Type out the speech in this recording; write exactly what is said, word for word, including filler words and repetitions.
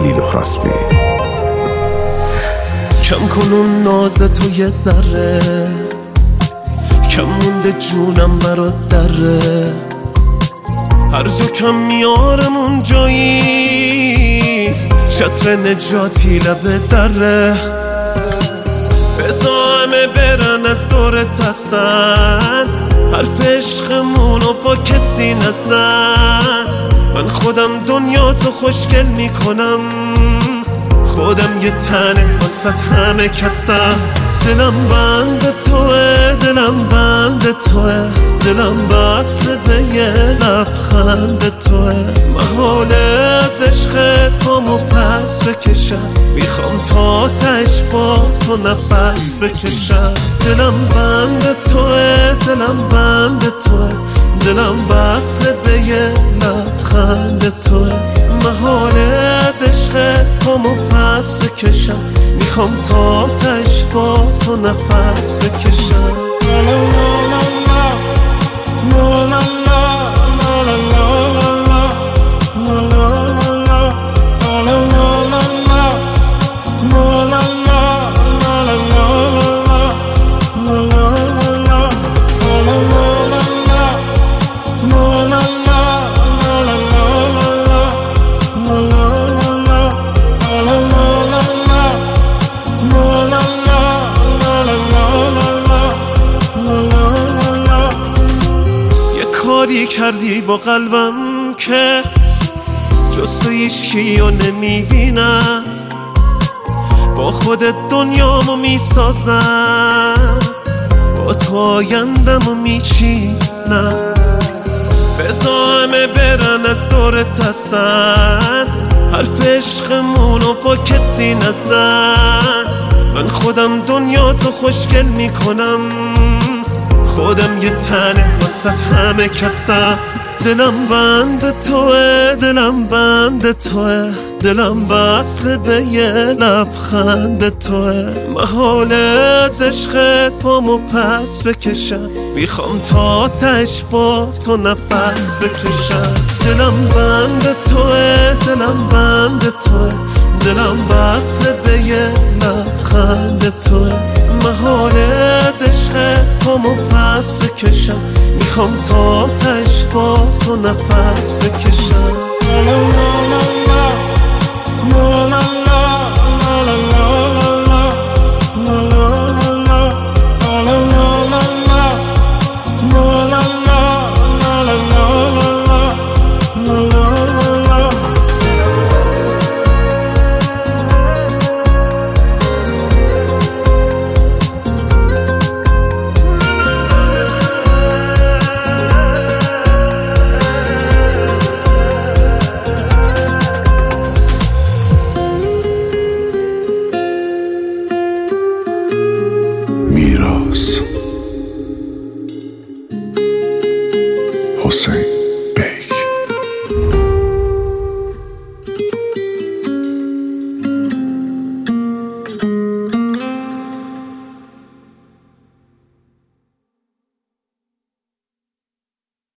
خلیل خراسبی. کم کن اون ناز تو یه ذره، کم مونده جونم برات دره، هر جا کم میارم اون جایی، چتر نجاتی لبه دره. بزا همه برن از دورت هستن، حرف عشقمونو با کسی نزن. من خودم دنیا تو خوشگل میکنم، خودم یه تنه واسط همه کسم. دلم بند توه، دلم بند توه، دلم بسته به یه لبخند توه. محاله از عشقت پامو پس بکشم، میخوام تا تهش با تو نفس بکشم. دلم بند توه، دلم بند توه، دلم بسته به یه لبخند توه. محاله از عشقت پامو پس بکشم، میخوام تا تهش با تو نفس بکشم. کاری کردی با قلبم که جز تو هیچکیو نمیبینم، با خودت دنیامو میسازم، با تو آیندمو میچینم. بزا همه برن از دورت هستن، حرف عشقمونو با کسی نزن. من خودم دنیا تو خوشگل میکنم، خودم یه تنه واسط همه کسم. دلم بند توه، دلم بند توه، دلم وصل به یه لبخند توه. محاله از عشقت پامو پس بکشم، میخوام تا تهش با تو نفس بکشم. دلم بند توه، دلم بند توه، دلم وصل به یه لبخند توه. محاله از عشقت پامو پس بکشم، میخوام تا تهش با تو نفس بکشم.